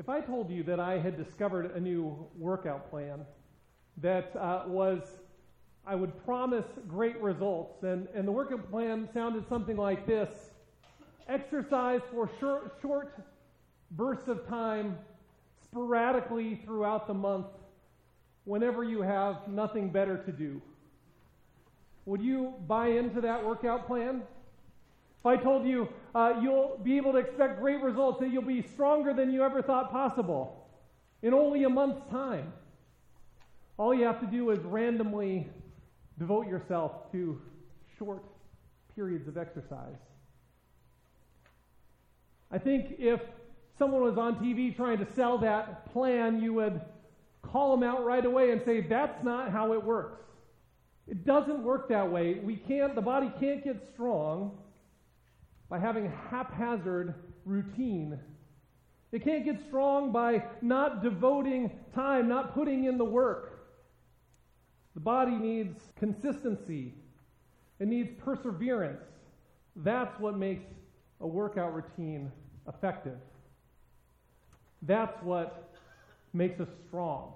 If I told you that I had discovered a new workout plan that I would promise great results, and the workout plan sounded something like this: exercise for short bursts of time, sporadically throughout the month, whenever you have nothing better to do. Would you buy into that workout plan? If I told you you'll be able to expect great results, that you'll be stronger than you ever thought possible in only a month's time, all you have to do is randomly devote yourself to short periods of exercise. I think if someone was on TV trying to sell that plan, you would call them out right away and say, that's not how it works. It doesn't work that way. The body can't get strong by having haphazard routine. It can't get strong by not devoting time, not putting in the work. The body needs consistency. It needs perseverance. That's what makes a workout routine effective. That's what makes us strong.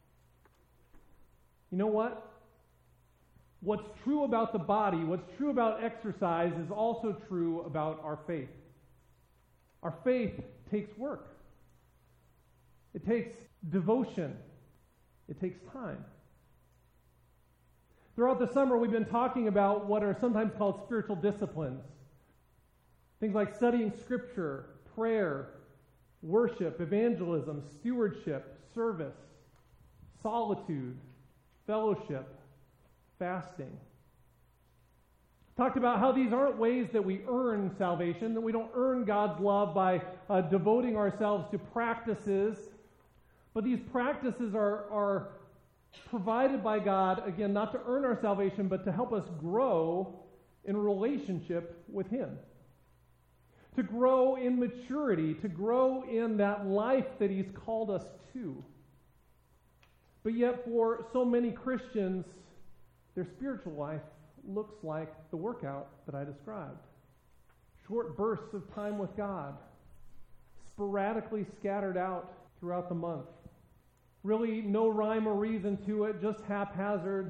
You know what? What's true about the body, what's true about exercise is also true about our faith. Our faith takes work. It takes devotion. It takes time. Throughout the summer, we've been talking about what are sometimes called spiritual disciplines. Things like studying Scripture, prayer, worship, evangelism, stewardship, service, solitude, fellowship, fasting. Talked about how these aren't ways that we earn salvation, that we don't earn God's love by devoting ourselves to practices, but these practices are provided by God, again, not to earn our salvation, but to help us grow in relationship with Him. To grow in maturity, to grow in that life that He's called us to. But yet for so many Christians, their spiritual life looks like the workout that I described. Short bursts of time with God, sporadically scattered out throughout the month. Really no rhyme or reason to it, just haphazard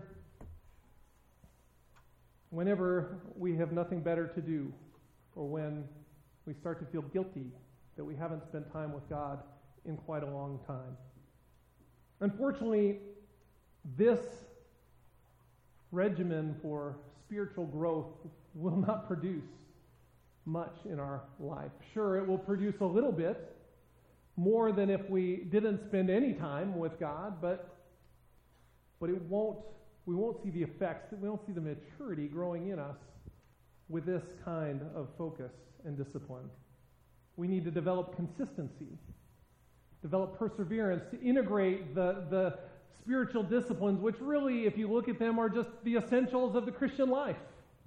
whenever we have nothing better to do, or when we start to feel guilty that we haven't spent time with God in quite a long time. Unfortunately, this regimen for spiritual growth will not produce much in our life. Sure, it will produce a little bit, more than if we didn't spend any time with God, but we won't see the effects, we won't see the maturity growing in us with this kind of focus and discipline. We need to develop consistency, develop perseverance, to integrate the spiritual disciplines, which really, if you look at them, are just the essentials of the Christian life,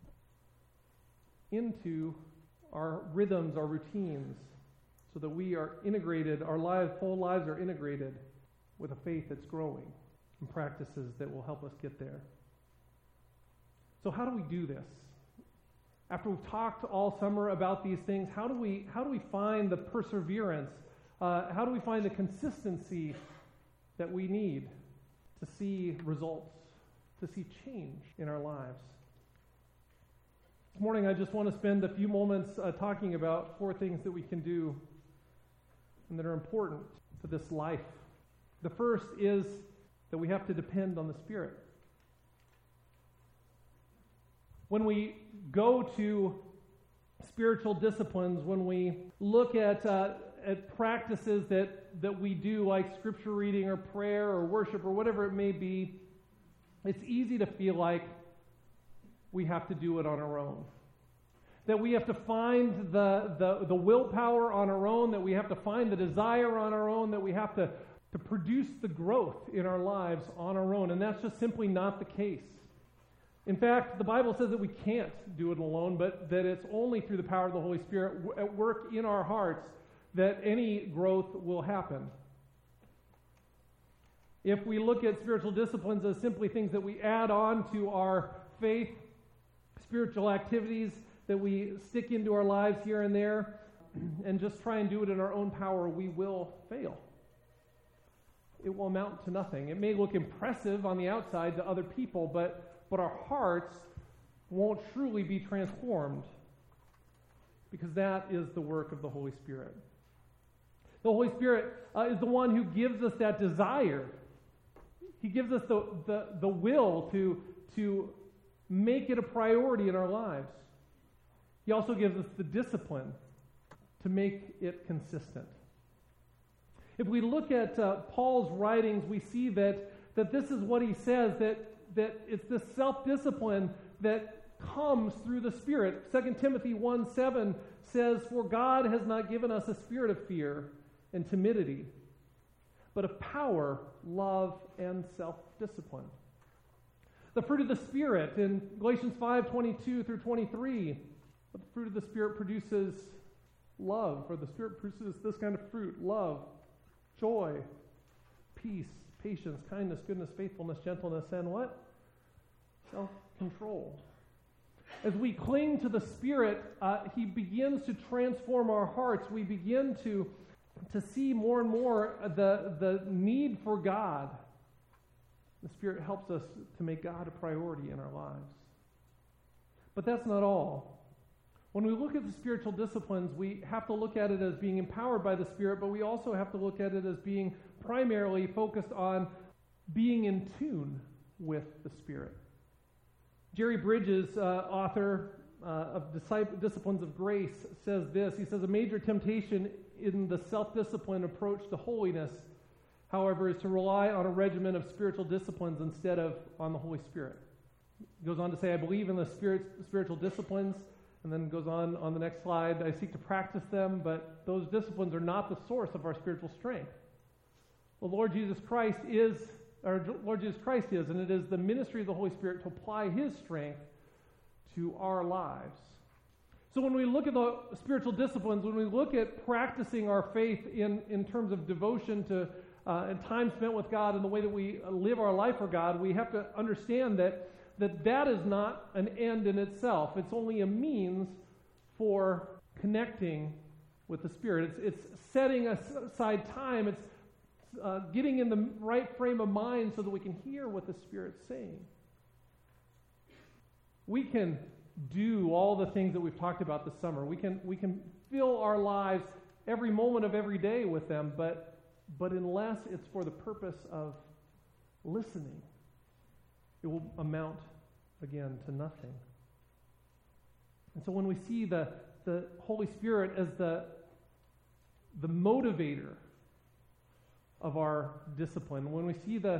into our rhythms, our routines, so that we are integrated, our whole lives are integrated with a faith that's growing and practices that will help us get there. So how do we do this? After we've talked all summer about these things, how do we find the perseverance? How do we find the consistency that we need to see results, to see change in our lives? This morning I just want to spend a few moments talking about 4 things that we can do and that are important to this life. The first is that we have to depend on the Spirit. When we go to spiritual disciplines, when we look at practices that we do, like scripture reading or prayer or worship or whatever it may be, it's easy to feel like we have to do it on our own. That we have to find the willpower on our own, that we have to find the desire on our own, that we have to produce the growth in our lives on our own. And that's just simply not the case. In fact, the Bible says that we can't do it alone, but that it's only through the power of the Holy Spirit at work in our hearts that any growth will happen. If we look at spiritual disciplines as simply things that we add on to our faith, spiritual activities that we stick into our lives here and there, and just try and do it in our own power, we will fail. It will amount to nothing. It may look impressive on the outside to other people, but our hearts won't truly be transformed, because that is the work of the Holy Spirit. The Holy Spirit is the one who gives us that desire. He gives us the will to make it a priority in our lives. He also gives us the discipline to make it consistent. If we look at Paul's writings, we see that this is what he says, that it's this self-discipline that comes through the Spirit. 2 Timothy 1:7 says, "For God has not given us a spirit of fear and timidity, but of power, love, and self-discipline." The fruit of the Spirit in Galatians 5:22 through 23, the fruit of the Spirit produces love, or the Spirit produces this kind of fruit: love, joy, peace, patience, kindness, goodness, faithfulness, gentleness, and what? Self-control. As we cling to the Spirit, He begins to transform our hearts. We begin to see more and more the need for God. The Spirit helps us to make God a priority in our lives. But that's not all. When we look at the spiritual disciplines, we have to look at it as being empowered by the Spirit, but we also have to look at it as being primarily focused on being in tune with the Spirit. Jerry Bridges, author of Disciplines of Grace, says this. He says, "A major temptation in the self-discipline approach to holiness, however, is to rely on a regimen of spiritual disciplines instead of on the Holy Spirit." He goes on to say, "I believe in the spiritual disciplines," and then goes on the next slide, "I seek to practice them, but those disciplines are not the source of our spiritual strength. The Lord Jesus Christ is, and it is the ministry of the Holy Spirit to apply His strength to our lives." So when we look at the spiritual disciplines, when we look at practicing our faith in terms of devotion to and time spent with God and the way that we live our life for God, we have to understand that is not an end in itself. It's only a means for connecting with the Spirit. It's setting aside time. It's getting in the right frame of mind so that we can hear what the Spirit's saying. We can do all the things that we've talked about this summer. We can fill our lives every moment of every day with them, but unless it's for the purpose of listening, it will amount, again, to nothing. And so when we see the Holy Spirit as the motivator of our discipline, when we see the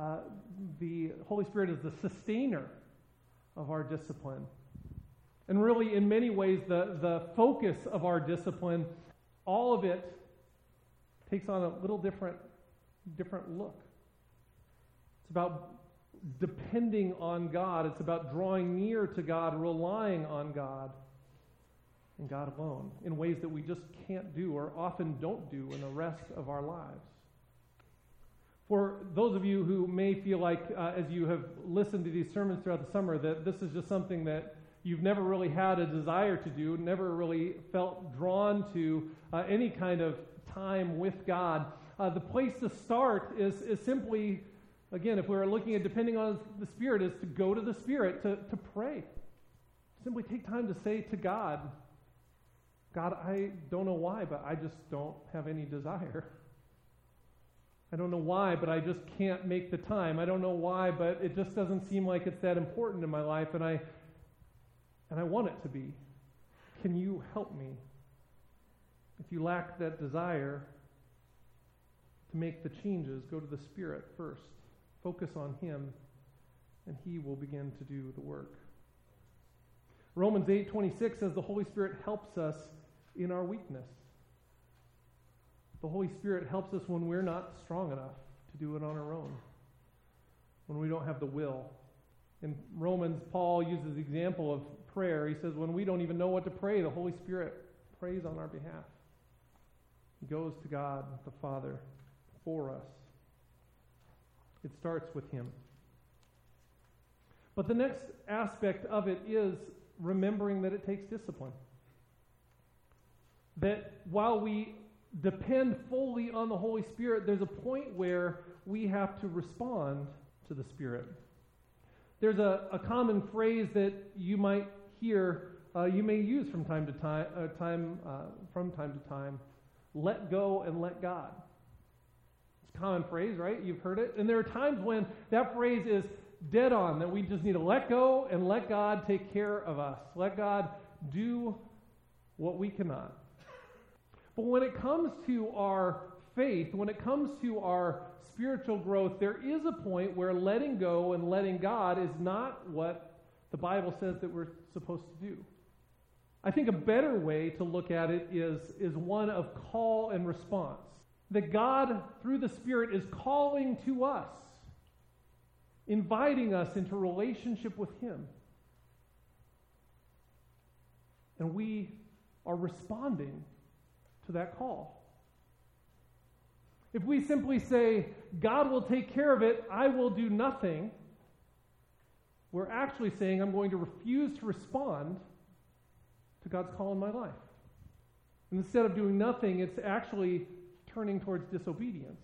Holy Spirit as the sustainer of our discipline, and really in many ways the focus of our discipline, all of it takes on a little different look. It's about depending on God. It's about drawing near to God, relying on God and God alone in ways that we just can't do or often don't do in the rest of our lives. For those of you who may feel like, as you have listened to these sermons throughout the summer, that this is just something that you've never really had a desire to do, never really felt drawn to any kind of time with God, the place to start is simply, again, if we're looking at depending on the Spirit, is to go to the Spirit, to pray. Simply take time to say to God, "God, I don't know why, but I just don't have any desire. I don't know why, but I just can't make the time. I don't know why, but it just doesn't seem like it's that important in my life, and I want it to be. Can you help me?" If you lack that desire to make the changes, go to the Spirit first. Focus on Him, and He will begin to do the work. Romans 8:26 says the Holy Spirit helps us in our weakness. The Holy Spirit helps us when we're not strong enough to do it on our own, when we don't have the will. In Romans, Paul uses the example of prayer. He says when we don't even know what to pray, the Holy Spirit prays on our behalf. He goes to God, the Father, for us. It starts with Him. But the next aspect of it is remembering that it takes discipline. that while we depend fully on the Holy Spirit, there's a point where we have to respond to the Spirit. There's a common phrase that you might hear, you may use from time to time, let go and let God. It's a common phrase, right? You've heard it. And there are times when that phrase is dead on, that we just need to let go and let God take care of us. Let God do what we cannot. But when it comes to our faith, when it comes to our spiritual growth, there is a point where letting go and letting God is not what the Bible says that we're supposed to do. I think a better way to look at it is one of call and response. That God, through the Spirit, is calling to us, inviting us into relationship with Him. And we are responding to that call. If we simply say, God will take care of it, I will do nothing, we're actually saying I'm going to refuse to respond to God's call in my life. And instead of doing nothing, it's actually turning towards disobedience.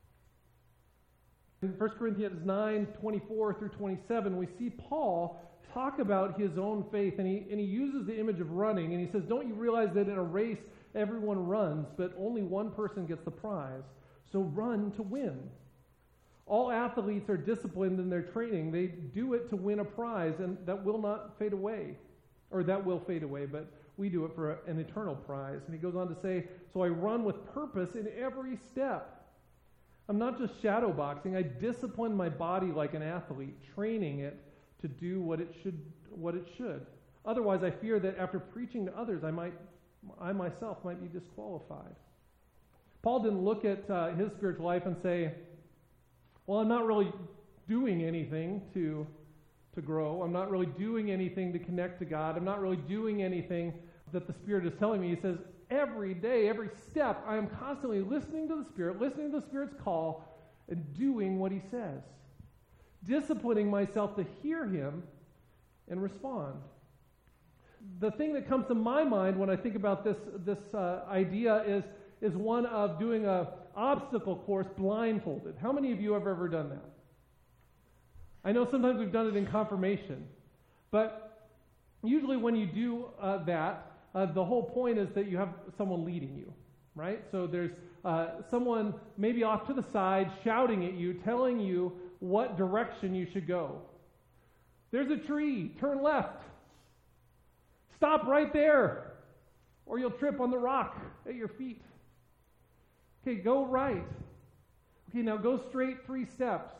In 1 Corinthians 9:24 through 27, we see Paul talk about his own faith, and he uses the image of running, and he says, don't you realize that in a race everyone runs, but only one person gets the prize? So run to win. All athletes are disciplined in their training. They do it to win a prize, and that will not fade away. Or that will fade away, but we do it for an eternal prize. And he goes on to say, so I run with purpose in every step. I'm not just shadow boxing. I discipline my body like an athlete, training it to do what it should. Otherwise, I fear that after preaching to others, I myself might be disqualified. Paul didn't look at his spiritual life and say, well, I'm not really doing anything to grow. I'm not really doing anything to connect to God. I'm not really doing anything that the Spirit is telling me. He says, every day, every step, I am constantly listening to the Spirit, listening to the Spirit's call, and doing what He says. Disciplining myself to hear Him and respond. The thing that comes to my mind when I think about this idea is one of doing an obstacle course blindfolded. How many of you have ever done that? I know sometimes we've done it in confirmation, but usually when you do that, the whole point is that you have someone leading you, right? So there's someone maybe off to the side shouting at you, telling you what direction you should go. There's a tree, turn left. Stop right there, or you'll trip on the rock at your feet. Okay, go right. Okay, now go straight 3 steps.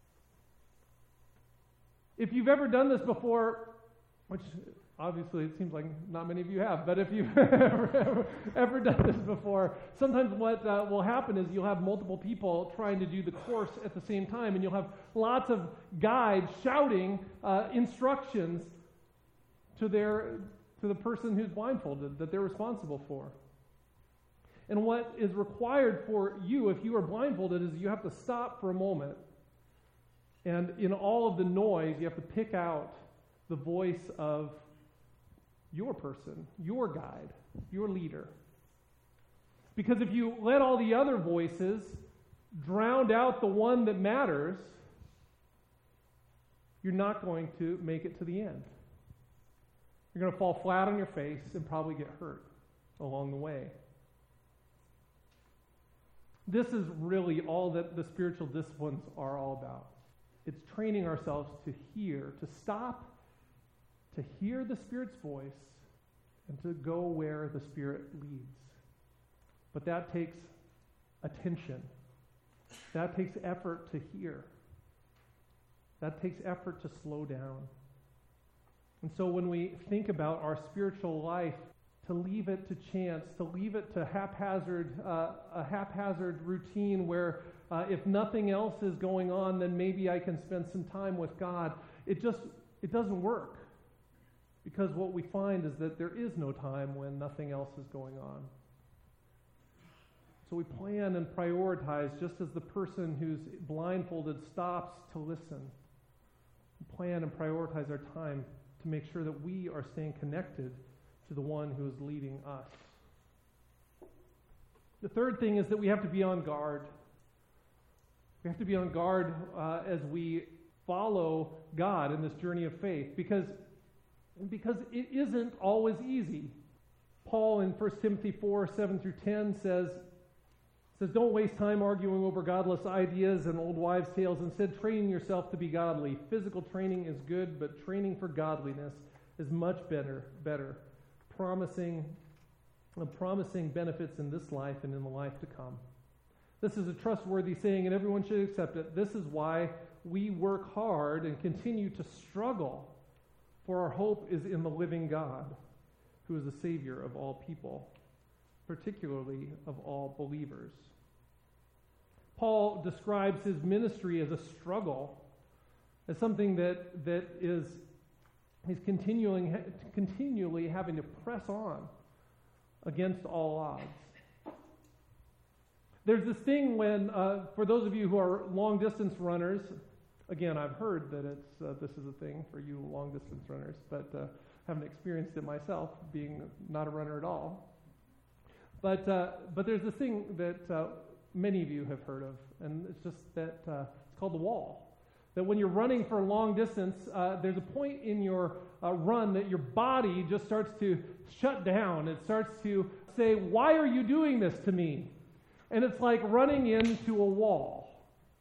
If you've ever done this before, which obviously it seems like not many of you have, but if you've ever done this before, sometimes what will happen is you'll have multiple people trying to do the course at the same time, and you'll have lots of guides shouting instructions to the person who's blindfolded that they're responsible for. And what is required for you, if you are blindfolded, is you have to stop for a moment. And in all of the noise, you have to pick out the voice of your person, your guide, your leader. Because if you let all the other voices drown out the one that matters, you're not going to make it to the end. You're going to fall flat on your face and probably get hurt along the way. This is really all that the spiritual disciplines are all about. It's training ourselves to hear, to stop, to hear the Spirit's voice, and to go where the Spirit leads. But that takes attention. That takes effort to hear. That takes effort to slow down. And so when we think about our spiritual life, to leave it to chance, to leave it to a haphazard routine where if nothing else is going on, then maybe I can spend some time with God. It doesn't work. Because what we find is that there is no time when nothing else is going on. So we plan and prioritize just as the person who's blindfolded stops to listen. We plan and prioritize our time to make sure that we are staying connected to the one who is leading us. The third thing is that we have to be on guard. We have to be on guard as we follow God in this journey of faith, because it isn't always easy. Paul in 1 Timothy 4:7-10 says, don't waste time arguing over godless ideas and old wives' tales. Instead, train yourself to be godly. Physical training is good, but training for godliness is much better, promising benefits in this life and in the life to come. This is a trustworthy saying, and everyone should accept it. This is why we work hard and continue to struggle, for our hope is in the living God, who is the Savior of all people, particularly of all believers. Paul describes his ministry as a struggle, as something that he's continually having to press on against all odds. There's this thing when, for those of you who are long-distance runners, again, I've heard that this is a thing for you long-distance runners, but haven't experienced it myself, being not a runner at all. But there's this thing that many of you have heard of, and it's just that it's called the wall. That when you're running for a long distance, there's a point in your run that your body just starts to shut down. It starts to say, "Why are you doing this to me?" And it's like running into a wall.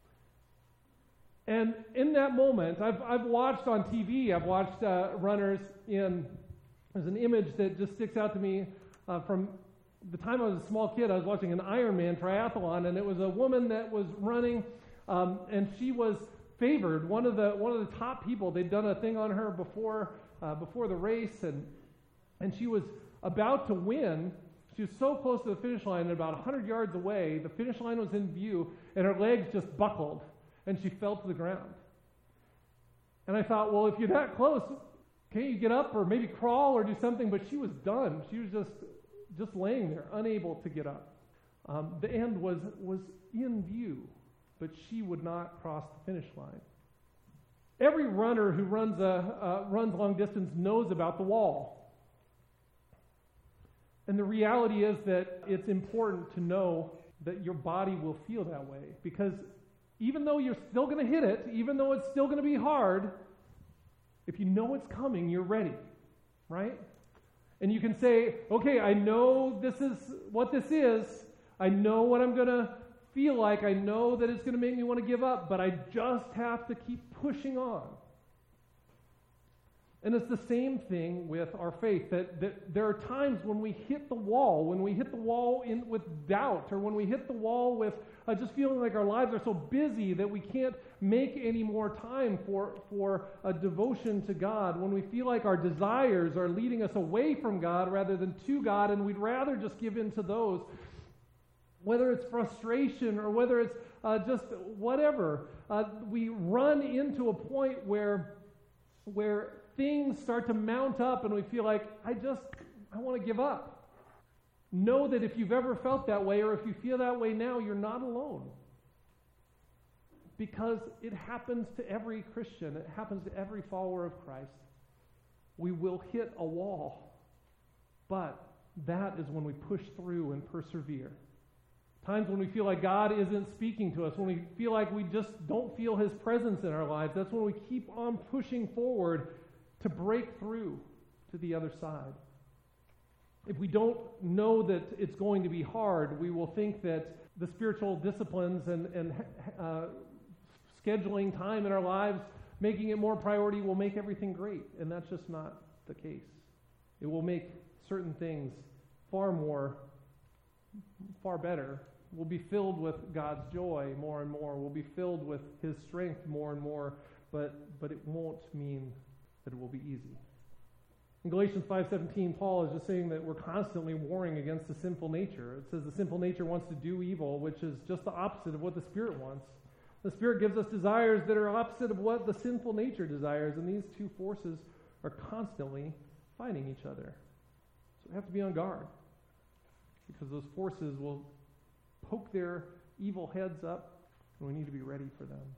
And in that moment, I've watched on TV, I've watched runners there's an image that just sticks out to me from the time I was a small kid. I was watching an Ironman triathlon, and it was a woman that was running, and she was favored, one of the top people. They'd done a thing on her before the race, and she was about to win. She was so close to the finish line, and about 100 yards away, the finish line was in view, and her legs just buckled, and she fell to the ground. And I thought, well, if you're that close, can't you get up or maybe crawl or do something? But she was done. She was just laying there, unable to get up. The end was in view, but she would not cross the finish line. Every runner who runs long distance knows about the wall. And the reality is that it's important to know that your body will feel that way, because even though you're still going to hit it, even though it's still going to be hard, if you know it's coming, you're ready, right? And you can say, okay, I know this is what this is. I know what I'm going to feel like. I know that it's going to make me want to give up, but I just have to keep pushing on. And it's the same thing with our faith, that there are times when we hit the wall, with doubt, or when we hit the wall with just feeling like our lives are so busy that we can't make any more time for a devotion to God, when we feel like our desires are leading us away from God rather than to God, and we'd rather just give in to those, whether it's frustration or whether it's just whatever, we run into a point where things start to mount up and we feel like, I want to give up. Know that if you've ever felt that way, or if you feel that way now, you're not alone. Because it happens to every Christian. It happens to every follower of Christ. We will hit a wall. But that is when we push through and persevere. Times when we feel like God isn't speaking to us, when we feel like we just don't feel His presence in our lives, that's when we keep on pushing forward to break through to the other side. If we don't know that it's going to be hard, we will think that the spiritual disciplines and scheduling time in our lives, making it more priority, will make everything great. And that's just not the case. It will make certain things far better. We'll be filled with God's joy more and more. We'll be filled with His strength more and more. But it won't mean that it will be easy. In Galatians 5:17, Paul is just saying that we're constantly warring against the sinful nature. It says the sinful nature wants to do evil, which is just the opposite of what the Spirit wants. The Spirit gives us desires that are opposite of what the sinful nature desires, and these two forces are constantly fighting each other. So we have to be on guard, because those forces will poke their evil heads up, and we need to be ready for them.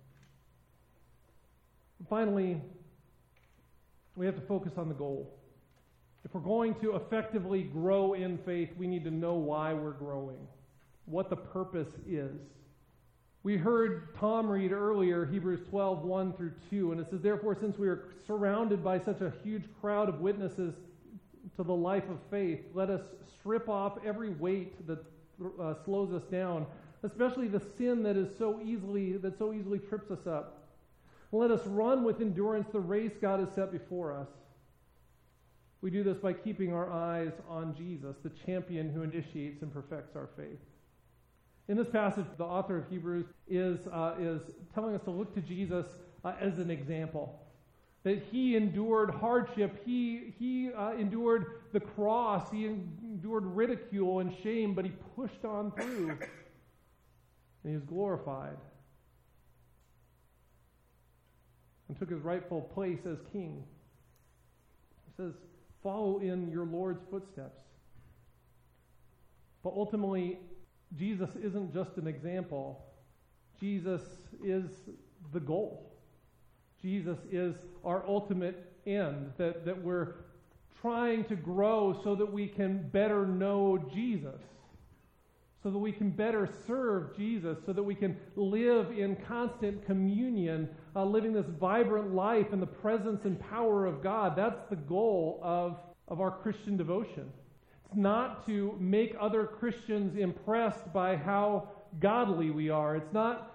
And finally, we have to focus on the goal. If we're going to effectively grow in faith, we need to know why we're growing. what the purpose is. We heard Tom read earlier Hebrews 12, 1 through 2, and it says, "Therefore, since we are surrounded by such a huge crowd of witnesses to the life of faith, let us strip off every weight that slows us down, especially the sin that so easily trips us up. Let us run with endurance the race God has set before us. We do this by keeping our eyes on Jesus, the champion who initiates and perfects our faith." In this passage, the author of Hebrews is telling us to look to Jesus as an example. That he endured hardship, he endured the cross, he endured ridicule and shame, but he pushed on through, and he was glorified, and took his rightful place as king. He says, follow in your Lord's footsteps. But ultimately, Jesus isn't just an example. Jesus is the goal. Jesus is our ultimate end, that we're trying to grow so that we can better know Jesus, so that we can better serve Jesus, so that we can live in constant communion, living this vibrant life in the presence and power of God. That's the goal of our Christian devotion. It's not to make other Christians impressed by how godly we are. It's not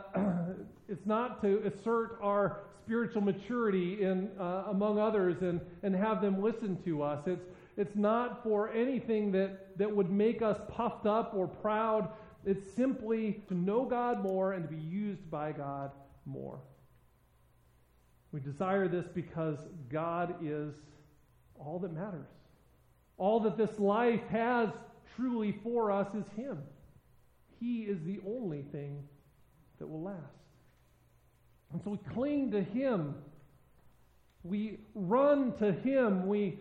to assert our spiritual maturity among others and have them listen to us. It's not for anything that would make us puffed up or proud. It's simply to know God more and to be used by God more. We desire this because God is all that matters. All that this life has truly for us is Him. He is the only thing that will last. And so we cling to Him. We run to Him. We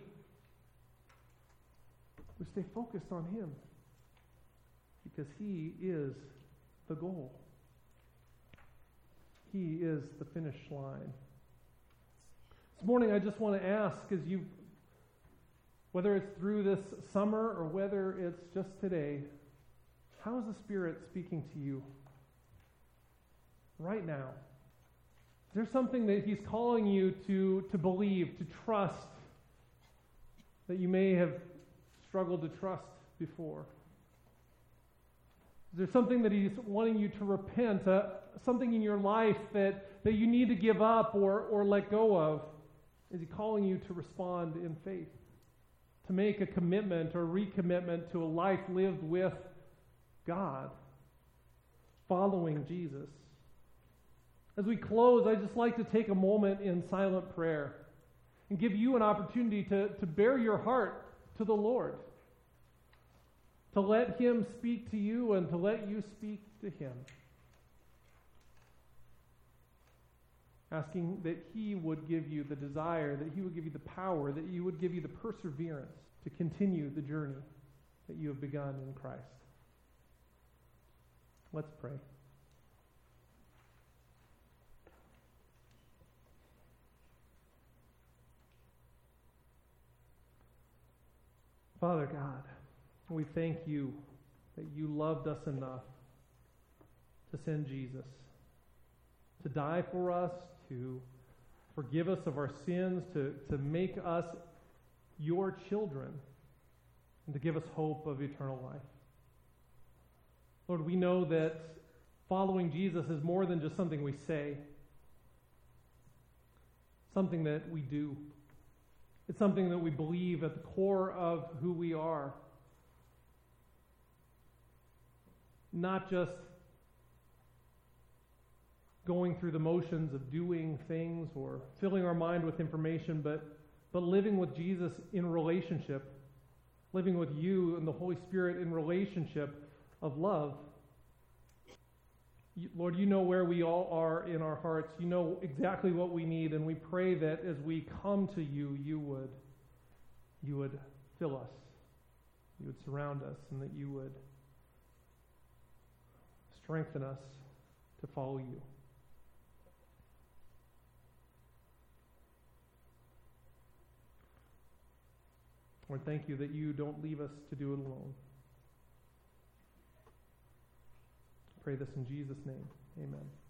stay focused on Him because He is the goal. He is the finish line. This morning I just want to ask, whether it's through this summer or whether it's just today, how is the Spirit speaking to you right now? Is there something that He's calling you to believe, to trust, that you may have struggled to trust before? Is there something that He's wanting you to repent, something in your life that you need to give up or let go of? Is He calling you to respond in faith, to make a commitment or recommitment to a life lived with God, following Jesus? As we close, I'd just like to take a moment in silent prayer and give you an opportunity to bare your heart to the Lord, to let Him speak to you and to let you speak to Him, asking that He would give you the desire, that He would give you the power, that He would give you the perseverance to continue the journey that you have begun in Christ. Let's pray. Father God, we thank You that You loved us enough to send Jesus, to die for us, to forgive us of our sins, to make us Your children, and to give us hope of eternal life. Lord, we know that following Jesus is more than just something we say, something that we do. It's something that we believe at the core of who we are. Not just going through the motions of doing things or filling our mind with information, but living with Jesus in relationship, living with You and the Holy Spirit in relationship of love. Lord, You know where we all are in our hearts. You know exactly what we need, and we pray that as we come to You, You would fill us, You would surround us, and that You would strengthen us to follow You. Lord, thank You that You don't leave us to do it alone. Pray this in Jesus' name. Amen.